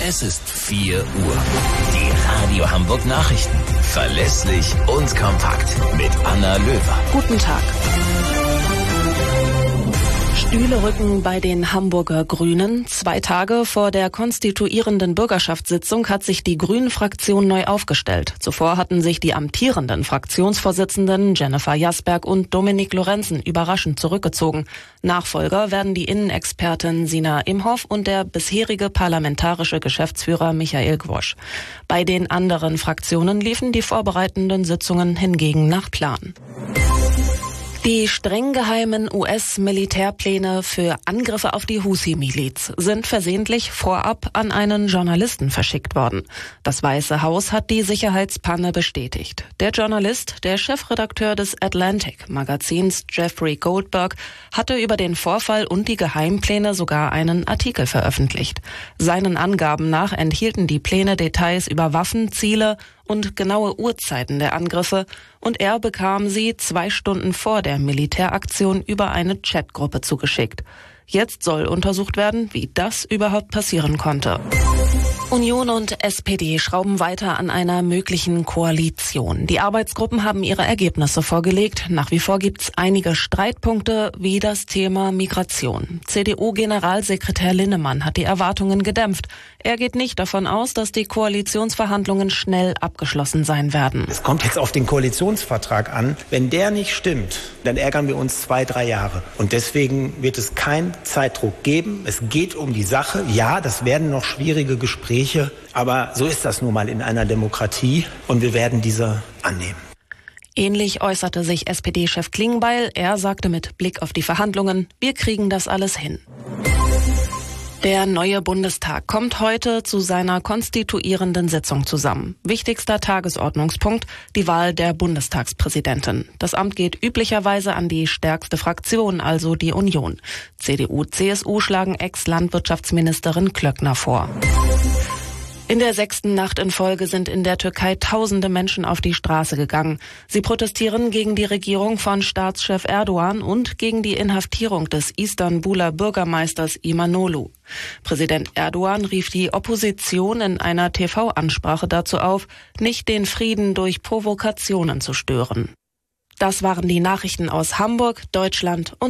Es ist 4 Uhr. Die Radio Hamburg Nachrichten. Verlässlich und kompakt mit Anna Löwer. Guten Tag. Stühle rücken bei den Hamburger Grünen. 2 Tage vor der konstituierenden Bürgerschaftssitzung hat sich die Grünen-Fraktion neu aufgestellt. Zuvor hatten sich die amtierenden Fraktionsvorsitzenden Jennifer Jasberg und Dominik Lorenzen überraschend zurückgezogen. Nachfolger werden die Innenexpertin Sina Imhoff und der bisherige parlamentarische Geschäftsführer Michael Gwosch. Bei den anderen Fraktionen liefen die vorbereitenden Sitzungen hingegen nach Plan. Die streng geheimen US-Militärpläne für Angriffe auf die Huthi-Miliz sind versehentlich vorab an einen Journalisten verschickt worden. Das Weiße Haus hat die Sicherheitspanne bestätigt. Der Journalist, der Chefredakteur des Atlantic-Magazins Jeffrey Goldberg, hatte über den Vorfall und die Geheimpläne sogar einen Artikel veröffentlicht. Seinen Angaben nach enthielten die Pläne Details über Waffen, Ziele und genaue Uhrzeiten der Angriffe, und er bekam sie 2 Stunden vor der Militäraktion über eine Chatgruppe zugeschickt. Jetzt soll untersucht werden, wie das überhaupt passieren konnte. Union und SPD schrauben weiter an einer möglichen Koalition. Die Arbeitsgruppen haben ihre Ergebnisse vorgelegt. Nach wie vor gibt's einige Streitpunkte, wie das Thema Migration. CDU-Generalsekretär Linnemann hat die Erwartungen gedämpft. Er geht nicht davon aus, dass die Koalitionsverhandlungen schnell abgeschlossen sein werden. Es kommt jetzt auf den Koalitionsvertrag an. Wenn der nicht stimmt, dann ärgern wir uns 2-3 Jahre. Und deswegen wird es keinen Zeitdruck geben. Es geht um die Sache. Ja, das werden noch schwierige Gespräche. Aber so ist das nun mal in einer Demokratie, und wir werden diese annehmen. Ähnlich äußerte sich SPD-Chef Klingbeil. Er sagte mit Blick auf die Verhandlungen: Wir kriegen das alles hin. Der neue Bundestag kommt heute zu seiner konstituierenden Sitzung zusammen. Wichtigster Tagesordnungspunkt: die Wahl der Bundestagspräsidentin. Das Amt geht üblicherweise an die stärkste Fraktion, also die Union. CDU, CSU schlagen Ex-Landwirtschaftsministerin Klöckner vor. In der 6. Nacht in Folge sind in der Türkei tausende Menschen auf die Straße gegangen. Sie protestieren gegen die Regierung von Staatschef Erdogan und gegen die Inhaftierung des Istanbuler Bürgermeisters İmamoğlu. Präsident Erdogan rief die Opposition in einer TV-Ansprache dazu auf, nicht den Frieden durch Provokationen zu stören. Das waren die Nachrichten aus Hamburg, Deutschland und